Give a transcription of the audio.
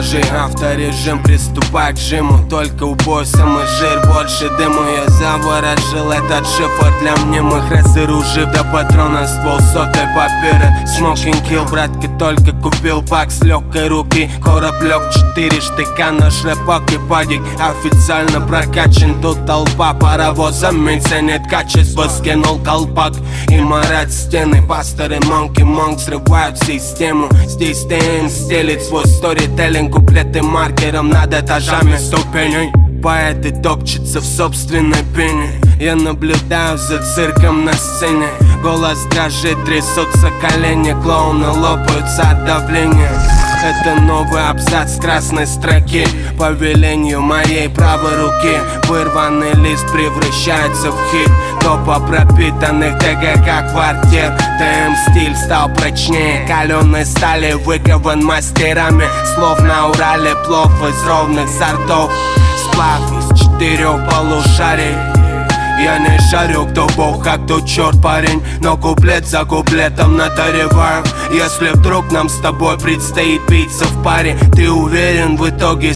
похожий. Авторежим, приступай к жиму. Только у боссом и жир, больше дыму. Я заворожил этот шифр для мнимых разоружив до патрона ствол сотой папиры. Smoking kill, братка, только купил пак с легкой руки. Кораблек 4 штыка на шлепок и падик. Официально прокачан, тут толпа паровозами ценит качество. Скинул колпак и марать стены. Пасторы, монки, монк срывают систему. Здесь ТН стелит свой сторителлинг. Куплеты маркером над этажами ступеней. Поэты топчутся в собственной пене. Я наблюдаю за цирком на сцене. Голос дрожит, трясутся колени. Клоуны лопаются от давления. Это новый абзац красной строки. По велению моей правой руки вырванный лист превращается в хит. Топа пропитанных ТГК квартир. ТМ-стиль стал прочнее каленой стали. Выкован мастерами слов на Урале. Плов из ровных сортов. Сплав из 4 полушарий. Я не шарю, кто бог, а кто черт, парень. Но куплет за куплетом надареваю. Если вдруг нам с тобой предстоит биться в паре, ты уверен в итоге